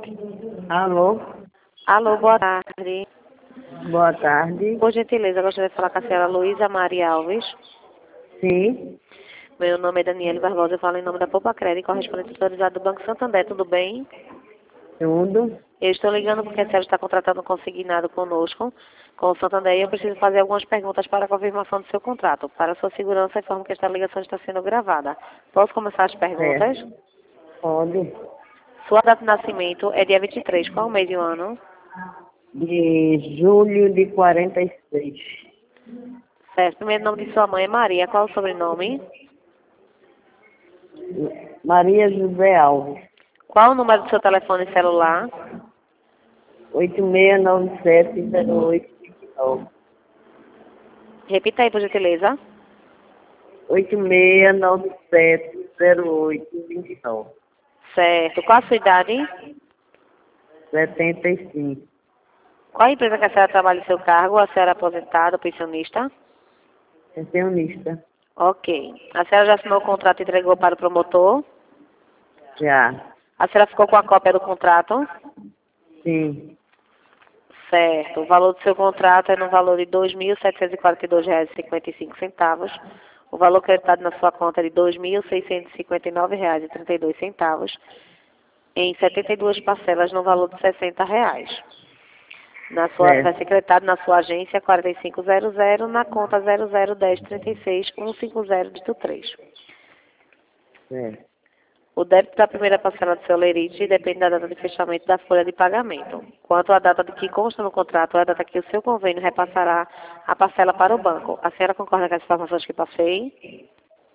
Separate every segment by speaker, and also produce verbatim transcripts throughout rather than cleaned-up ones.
Speaker 1: Alô?
Speaker 2: Alô, boa tarde.
Speaker 1: Boa tarde.
Speaker 2: Por gentileza, eu gostaria de falar com a senhora Luísa Maria Alves.
Speaker 1: Sim,
Speaker 2: Meu nome é Daniele Barbosa, eu falo em nome da Poupa Crédito, correspondente autorizado do Banco Santander, tudo bem?
Speaker 1: tudo.
Speaker 2: Eu estou ligando porque a senhora está contratando um consignado conosco, com o Santander, e eu preciso fazer algumas perguntas para a confirmação do seu contrato. Para sua segurança, informo que esta ligação está sendo gravada. Posso começar as perguntas?
Speaker 1: Certo. Pode.
Speaker 2: Sua data de nascimento é dia vinte e três, qual o mês e o ano?
Speaker 1: De julho de quarenta e seis.
Speaker 2: Certo, primeiro nome de sua mãe é Maria, qual o sobrenome?
Speaker 1: Maria José Alves.
Speaker 2: Qual o número do seu telefone celular?
Speaker 1: oito seis nove sete zero oito cinco nove.
Speaker 2: Repita aí, por gentileza.
Speaker 1: oito seis nove sete zero oito cinco nove.
Speaker 2: Certo. Qual a sua idade?
Speaker 1: setenta e cinco.
Speaker 2: Qual a empresa que a senhora trabalha em seu cargo? A senhora é aposentada ou pensionista?
Speaker 1: Pensionista.
Speaker 2: Ok. A senhora já assinou o contrato e entregou para o promotor?
Speaker 1: Já.
Speaker 2: A senhora ficou com a cópia do contrato?
Speaker 1: Sim.
Speaker 2: Certo. O valor do seu contrato é no valor de dois mil setecentos e quarenta e dois reais e cinquenta e cinco centavos. O valor creditado na sua conta é de dois mil seiscentos e cinquenta e nove reais e trinta e dois centavos, em setenta e duas parcelas no valor de sessenta reais. Na sua,
Speaker 1: Certo.
Speaker 2: vai ser creditado na sua agência quarenta e cinco zero zero, na conta zero zero um zero três seis um cinco zero dígito três.
Speaker 1: Certo.
Speaker 2: O débito da primeira parcela do seu lerite depende da data de fechamento da folha de pagamento. Quanto à data de que consta no contrato, é a data que o seu convênio repassará a parcela para o banco. A senhora concorda com as informações que passei?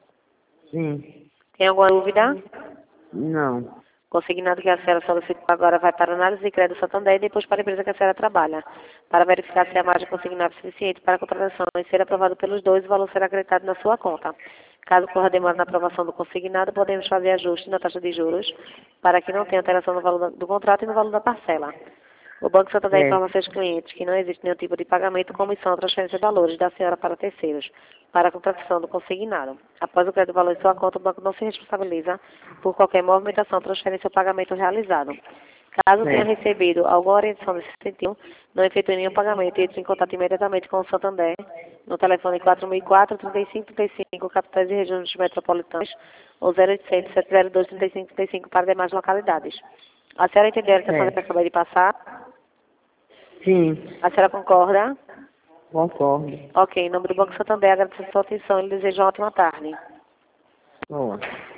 Speaker 1: Sim.
Speaker 2: Tem alguma dúvida?
Speaker 1: Não.
Speaker 2: Consignado que a senhora solicitou agora vai para a análise de crédito Santander e depois para a empresa que a senhora trabalha, para verificar se a margem consignada é suficiente para a contratação e ser aprovado pelos dois, o valor será acreditado na sua conta. Caso corra demora na aprovação do consignado, podemos fazer ajuste na taxa de juros para que não tenha alteração no valor do contrato e no valor da parcela. O Banco Santander
Speaker 1: Certo.
Speaker 2: informa a seus clientes que não existe nenhum tipo de pagamento, comissão ou transferência de valores da senhora para terceiros, para a contratação do consignado. Após o crédito do valor em sua conta, o banco não se responsabiliza por qualquer movimentação, transferência ou pagamento realizado. Caso tenha
Speaker 1: Certo.
Speaker 2: recebido alguma orientação nesse sentido, não efetue nenhum pagamento e entre em contato imediatamente com o Santander no telefone quatro mil e quatro, trinta e cinco, trinta e cinco, capitais e regiões metropolitanas, ou zero oitocentos, sete zero dois, trinta e cinco, trinta e cinco para demais localidades. A senhora entendeu a orientação que eu
Speaker 1: Certo.
Speaker 2: acabei de passar?
Speaker 1: Sim.
Speaker 2: A senhora concorda?
Speaker 1: Concordo.
Speaker 2: Ok, em nome do Banco Santander, agradeço a sua atenção e lhe desejo uma ótima tarde.
Speaker 1: Boa.